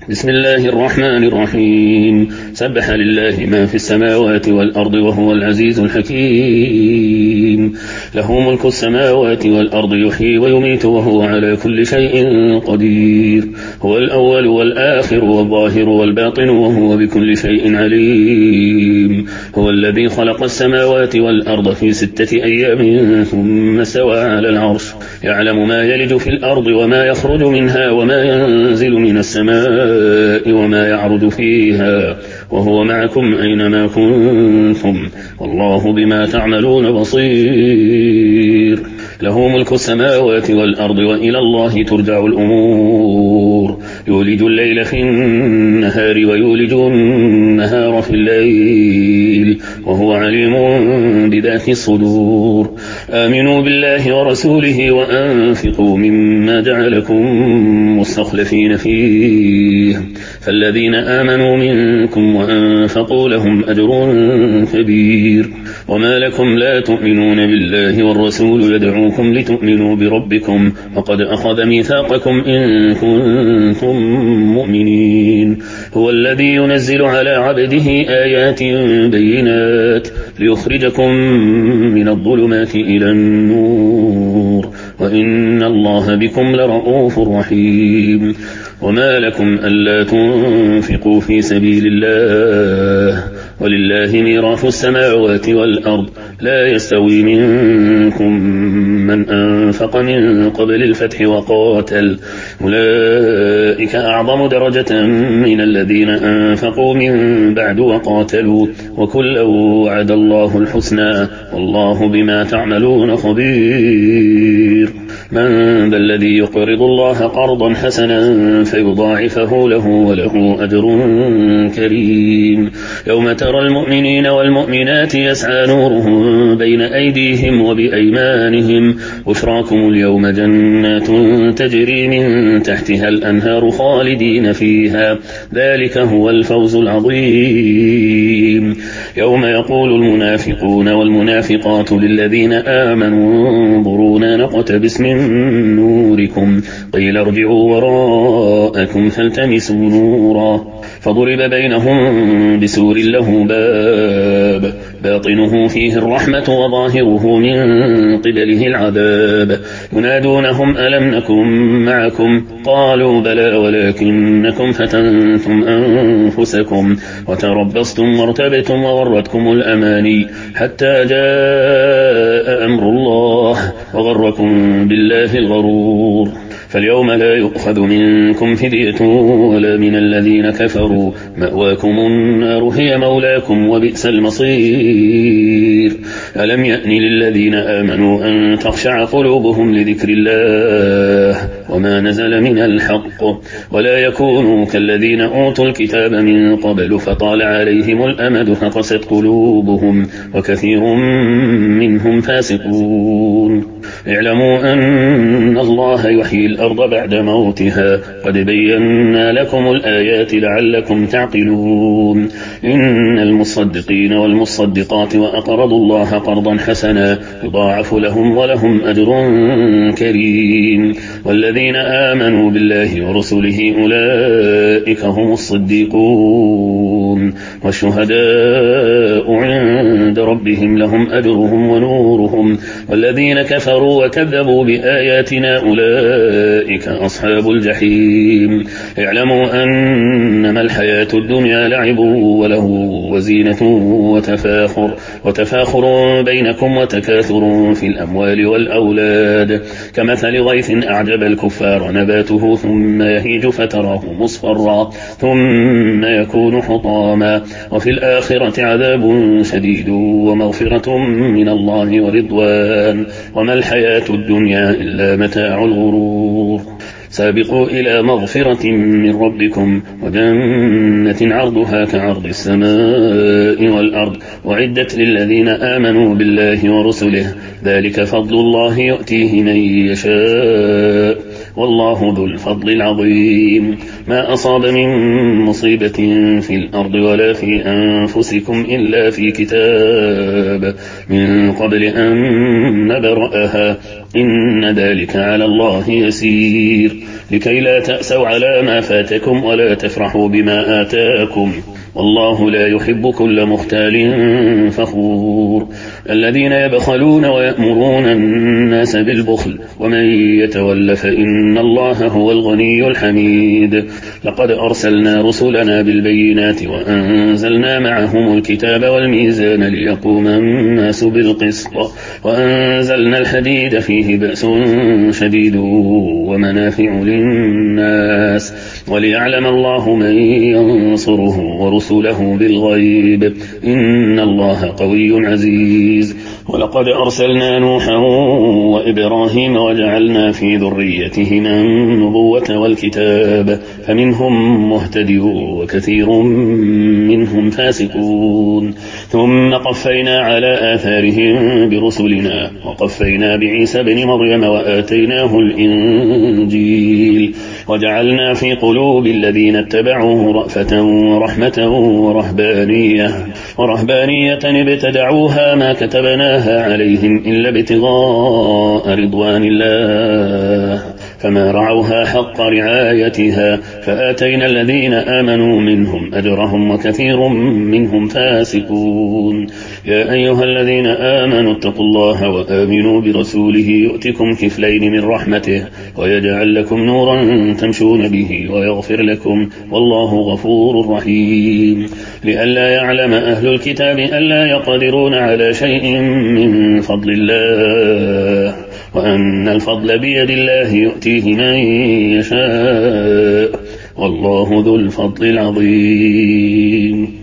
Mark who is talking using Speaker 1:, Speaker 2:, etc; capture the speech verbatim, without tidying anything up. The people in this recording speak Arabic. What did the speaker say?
Speaker 1: بسم الله الرحمن الرحيم. سبح لله ما في السماوات والأرض وهو العزيز الحكيم. له ملك السماوات والأرض يحيي ويميت وهو على كل شيء قدير. هو الأول والآخر والظاهر والباطن وهو بكل شيء عليم. هو الذي خلق السماوات والأرض في ستة أيام ثم استوى على العرش يعلم ما يلج في الأرض وما يخرج منها وما ينزل من السماء وما يعرج فيها وهو معكم أينما كنتم والله بما تعملون بصير. له ملك السماوات والأرض وإلى الله ترجع الأمور. يولج الليل في النهار ويولج النهار في الليل وهو عليم بذات الصدور. آمنوا بالله ورسوله وأنفقوا مما جعلكم مستخلفين فيه فالذين آمنوا منكم وأنفقوا لهم أجر كبير. وما لكم لا تؤمنون بالله والرسول يدعوكم لتؤمنوا بربكم وقد أخذ ميثاقكم إن كنتم مؤمنين. هو الذي ينزل على عبده آيات بينات ليخرجكم من الظلمات إلى النور وإن الله بكم لرؤوف رحيم. وما لكم ألا تنفقوا في سبيل الله ولله ميراث السماوات والأرض لا يستوي منكم من أنفق من قبل الفتح وقاتل أولئك أعظم درجة من الذين أنفقوا من بعد وقاتلوا وكلا وعد الله الحسنى والله بما تعملون خبير. من ذا الذي يقرض الله قرضا حسنا فيضاعفه له وله أجر كريم. يوم ترى المؤمنين والمؤمنات يسعى نورهم بين أيديهم وبأيمانهم بشراكم اليوم جنات تجري من تحتها الأنهار خالدين فيها ذلك هو الفوز العظيم. يوم يقول المنافقون والمنافقات للذين آمنوا انظرونا نقتبس من نوركم قيل ارجعوا وراءكم فالتمسوا نورا فضرب بينهم بسور له باب باطنه فيه الرحمة وظاهره من قبله العذاب ينادونهم ألم نكن معكم قالوا بلى ولكنكم فتنتم أنفسكم وتربصتم وارتبتم وغرتكم الأماني حتى جاء أمر الله وغركم بالله الغرور. فاليوم لا يؤخذ منكم فدية ولا من الذين كفروا مأواكم النار هي مولاكم وبئس المصير. ألم يأن للذين آمنوا أن تخشع قلوبهم لذكر الله وما نزل من الحق ولا يكونوا كالذين أوتوا الكتاب من قبل فطال عليهم الأمد فقست قلوبهم وكثير منهم فاسقون. اعلموا أن الله يحيي الأرض بعد موتها قد بينا لكم الآيات لعلكم تعقلون. إن المصدقين والمصدقات وأقرضوا الله قرضا حسنا يضاعف لهم ولهم أجر كريم. والذين آمنوا بالله ورسله أولئك هم الصديقون والشهداء عند ربهم لهم أجرهم ونورهم والذين كفروا وكذبوا بآياتنا أولئك أصحاب الجحيم. اعلموا أنما الحياة الدنيا لعب وله وزينة وتفاخر وتفاخر بينكم وتكاثر في الأموال والأولاد كمثل غيث أعجب الكفار نباته ثم يهيج فتراه مصفرا ثم يكون حطاما وفي الآخرة عذاب شديد ومغفرة من الله ورضوان وما الحياة الدنيا إلا متاع الغرور. سابقوا إلى مغفرة من ربكم وجنة عرضها كعرض السماء والأرض وعدت للذين آمنوا بالله ورسله ذلك فضل الله يؤتيه من يشاء والله ذو الفضل العظيم. ما أصاب من مصيبة في الأرض ولا في أنفسكم إلا في كتاب من قبل أن نبرأها إن ذلك على الله يسير لكي لا تأسوا على ما فاتكم ولا تفرحوا بما آتاكم والله لا يحب كل مختال فخور. الذين يبخلون ويأمرون الناس بالبخل ومن يتول فإن الله هو الغني الحميد. لقد أرسلنا رسلنا بالبينات وأنزلنا معهم الكتاب والميزان ليقوم الناس بالقسط وأنزلنا الحديد فيه بأس شديد ومنافع للناس وليعلم الله من ينصره ورسله بالغيب إن الله قوي عزيز. ولقد أرسلنا نوحا وإبراهيم وجعلنا في ذريتهما النبوة والكتاب فمنهم مهتدي وكثير منهم فاسقون. ثم قفينا على آثارهم برسلنا وقفينا بعيسى بن مريم وآتيناه الإنجيل وجعلنا في قلوب الذين اتبعوه رأفة ورحمة ورهبانية ورهبانية ابتدعوها ما كتبناها عليهم إلا ابتغاء رضوان الله فما رعوها حق رعايتها فآتينا الذين آمنوا منهم أجرهم وكثير منهم فاسقون. يا أيها الذين آمنوا اتقوا الله وآمنوا برسوله يؤتكم كفلين من رحمته ويجعل لكم نورا تمشون به ويغفر لكم والله غفور رحيم. لئلا يعلم أهل الكتاب ألا يقدرون على شيء من فضل الله وأن الفضل بيد الله يؤتيه من يشاء والله ذو الفضل العظيم.